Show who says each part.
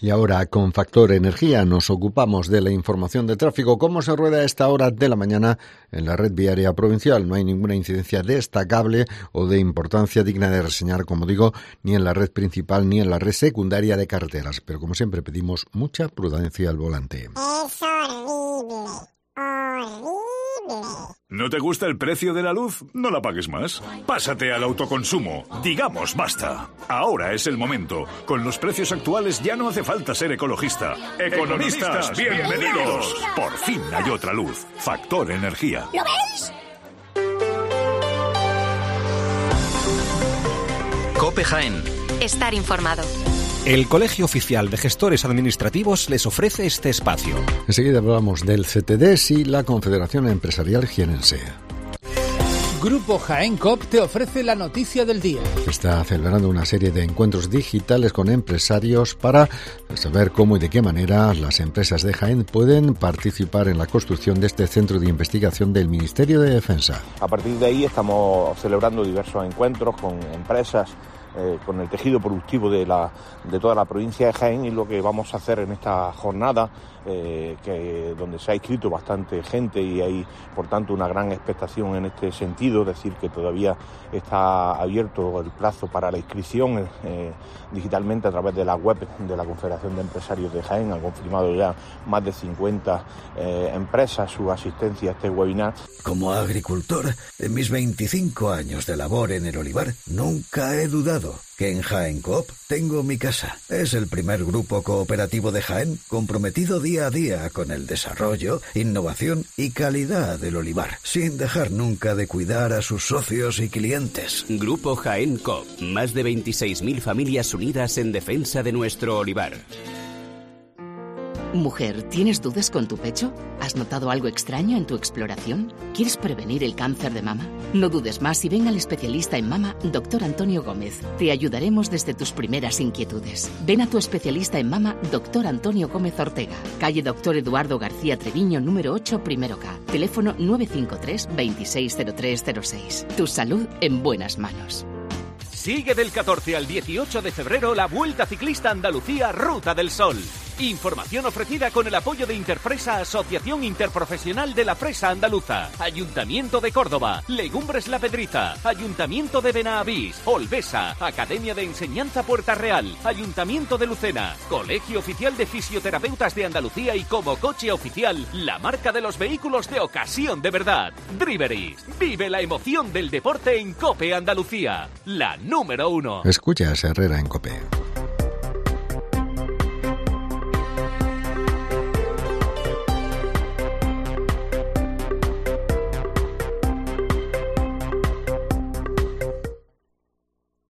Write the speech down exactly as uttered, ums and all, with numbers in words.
Speaker 1: Y ahora, con Factor Energía, nos ocupamos de la información de tráfico. ¿Cómo se rueda a esta hora de la mañana en la red viaria provincial? No hay ninguna incidencia destacable o de importancia digna de reseñar, como digo, ni en la red principal ni en la red secundaria de carreteras. Pero, como siempre, pedimos mucha prudencia al volante.
Speaker 2: Es horrible, horrible.
Speaker 3: ¿No te gusta el precio de la luz? No la pagues más. Pásate al autoconsumo. Digamos basta. Ahora es el momento. Con los precios actuales ya no hace falta ser ecologista. Economistas, bienvenidos. Por fin hay otra luz. Factor Energía.
Speaker 2: ¿Lo veis?
Speaker 4: COPE Jaén.
Speaker 5: Estar informado.
Speaker 4: El Colegio Oficial de Gestores Administrativos les ofrece este espacio.
Speaker 1: Enseguida hablamos del C T D S y la Confederación Empresarial Jienense.
Speaker 6: Grupo Jaén Coop te ofrece la noticia del día.
Speaker 1: Está celebrando una serie de encuentros digitales con empresarios para saber cómo y de qué manera las empresas de Jaén pueden participar en la construcción de este centro de investigación del Ministerio de Defensa.
Speaker 7: A partir de ahí estamos celebrando diversos encuentros con empresas, Eh, con el tejido productivo de, la, de toda la provincia de Jaén, y lo que vamos a hacer en esta jornada, eh, que donde se ha inscrito bastante gente y hay por tanto una gran expectación en este sentido, es decir, que todavía está abierto el plazo para la inscripción eh, digitalmente a través de la web de la Confederación de Empresarios de Jaén. Han confirmado ya más de cincuenta eh, empresas su asistencia a este webinar.
Speaker 8: Como agricultor, en mis veinticinco años de labor en el olivar, nunca he dudado que en Jaén Coop tengo mi casa. Es el primer grupo cooperativo de Jaén comprometido día a día con el desarrollo, innovación y calidad del olivar, sin dejar nunca de cuidar a sus socios y clientes.
Speaker 9: Grupo Jaén Coop, más de veintiséis mil familias unidas en defensa de nuestro olivar.
Speaker 10: Mujer, ¿tienes dudas con tu pecho? ¿Has notado algo extraño en tu exploración? ¿Quieres prevenir el cáncer de mama? No dudes más y ven al especialista en mama, doctor Antonio Gómez. Te ayudaremos desde tus primeras inquietudes. Ven a tu especialista en mama, doctor Antonio Gómez Ortega. Calle Doctor Eduardo García Treviño, número ocho, primero K. Teléfono nueve cinco tres, veintiséis cero tres cero seis. Tu salud en buenas manos.
Speaker 11: Sigue del catorce al dieciocho de febrero la Vuelta Ciclista Andalucía Ruta del Sol. Información ofrecida con el apoyo de Interfresa, Asociación Interprofesional de la Fresa Andaluza, Ayuntamiento de Córdoba, Legumbres La Pedriza, Ayuntamiento de Benavís, Olvesa, Academia de Enseñanza Puerta Real, Ayuntamiento de Lucena, Colegio Oficial de Fisioterapeutas de Andalucía y como coche oficial, la marca de los vehículos de ocasión de verdad. Driveris, vive la emoción del deporte en COPE Andalucía, la número uno.
Speaker 1: Escuchas Herrera en COPE.